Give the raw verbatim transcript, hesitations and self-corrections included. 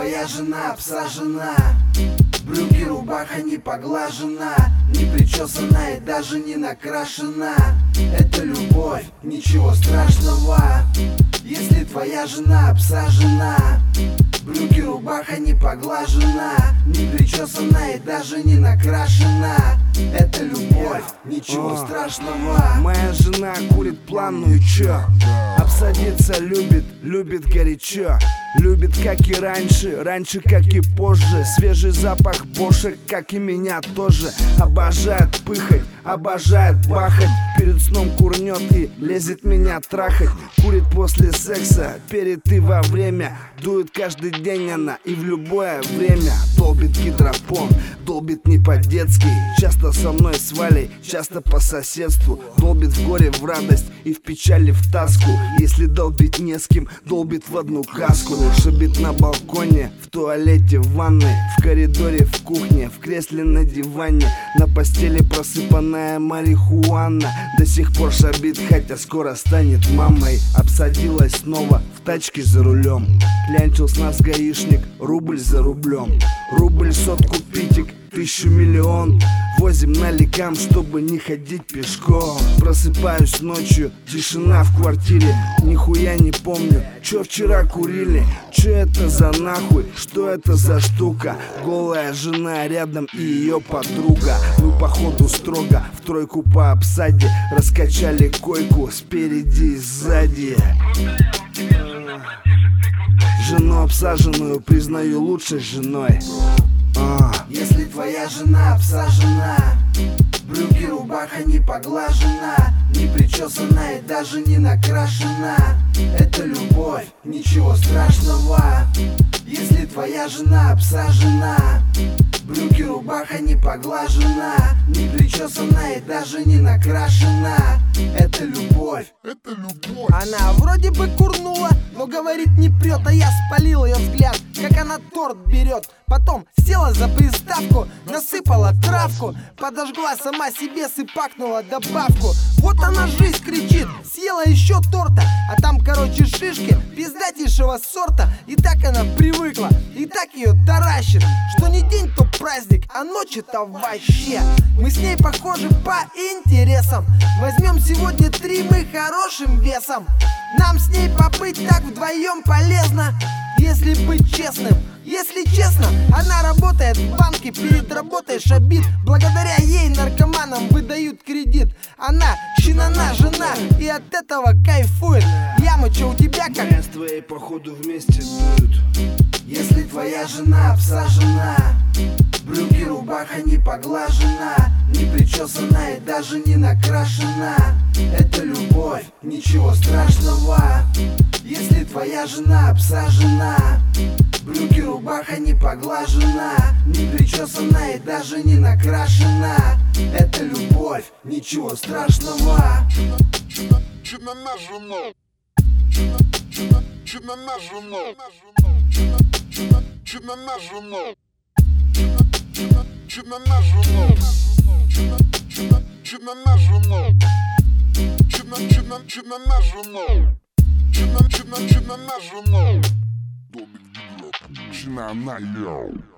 твоя жена обсажена, брюки, рубаха не поглажена, не причесана и даже не накрашена. Это любовь, ничего страшного. Если твоя жена обсажена, брюки, рубаха не поглажена, не причесана и даже не накрашена. Это любовь, ничего О, страшного. Моя жена курит план, ну и чё? Обсадиться любит, любит горячо. Любит, как и раньше, раньше, как и позже. Свежий запах бошек, как и меня тоже. Обожает пыхать, обожает бахать. Перед сном курнет и лезет меня трахать. Курит после секса, перед и во время. Дует каждый день она и в любое время. Долбит гидропон, долбит не по-детски. Часто со мной с Валей, часто по соседству. Долбит в горе, в радость и в печали, в тоску. Если долбить не с кем, долбит в одну каску. Шибит на балконе, в туалете, в ванной, в коридоре, в кухне, в кресле, на диване. На постели просыпанная марихуана. До сих пор шабит, хотя скоро станет мамой. Обсадилась снова в тачке за рулем. Клянчил с нас гаишник, рубль за рублем. Рубль, сотку, питик, тысячу, миллион. Возим налегам, чтобы не ходить пешком. Просыпаюсь ночью, тишина в квартире. Нихуя не помню, чё вчера курили. Чё это за нахуй, что это за штука? Голая жена рядом и ее подруга. Мы походу строго в тройку по обсаде. Раскачали койку спереди и сзади. Жену обсаженную признаю лучшей женой. А. Если твоя жена обсажена, брюки, рубаха не поглажена, не причесана и даже не накрашена. Это любовь, ничего страшного. Если твоя жена обсажена, брюки, рубаха не поглажена, не причесана и даже не накрашена. Это любовь, это любовь. Она вроде бы курнула, но говорит не прет, а я спалил ее взгляд, как она торт берет. Потом села за приставку, насыпала травку, подожгла сама себе, сыпакнула добавку. Вот она жизнь кричит, съела еще торта, а там короче шишки пиздатейшего сорта. И так она привыкла, и так ее таращит, что не день, то праздник, а ночь это вообще. Мы с ней похожи по интересам. Возьмем сегодня три мы хорошим весом. Нам с ней побыть так вдвоем полезно. Если быть честным, если честно, она работает в банке, перед работой шабит. Благодаря ей наркоманам выдают кредит. Она чинана жена и от этого кайфует. Яма, чё у тебя как? Меня с твоей походу вместе дуют. Если твоя жена обсажена, брюки, рубаха не поглажена, не причесана и даже не накрашена. Это любовь, ничего страшного. Если твоя жена обсажена, брюки, рубаха не поглажена, не причесана и даже не накрашена. Это любовь, ничего страшного. Чинана жена, чинана жена, чинана жена, чинана жена, чинана жена, чинана чинана жена, чинана чинана жена. Чинана, чинана,